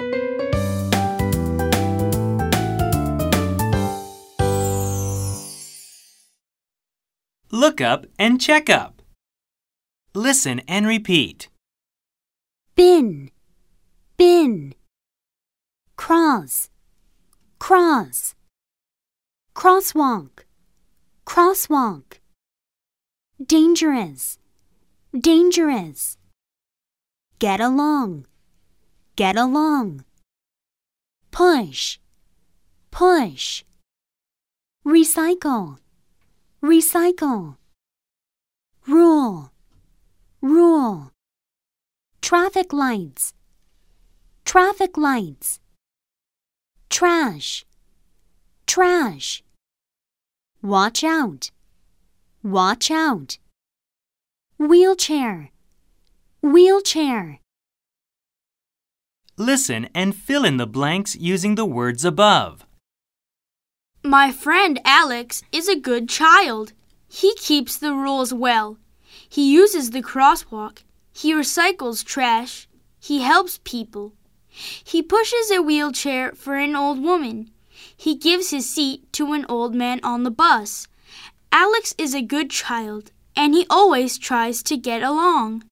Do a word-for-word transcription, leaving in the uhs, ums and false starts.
Look up and check up. Listen and repeat. Bin, bin. Cross, cross. Crosswalk, crosswalk. Dangerous, dangerous. Get along, get along. Push, push. Recycle, recycle. Rule, rule. Traffic lights, traffic lights. Trash, trash. Watch out, watch out. Wheelchair, wheelchair. Listen and fill in the blanks using the words above. My friend Alex is a good child. He keeps the rules well. He uses the crosswalk. He recycles trash. He helps people. He pushes a wheelchair for an old woman. He gives his seat to an old man on the bus. Alex is a good child, and he always tries to get along.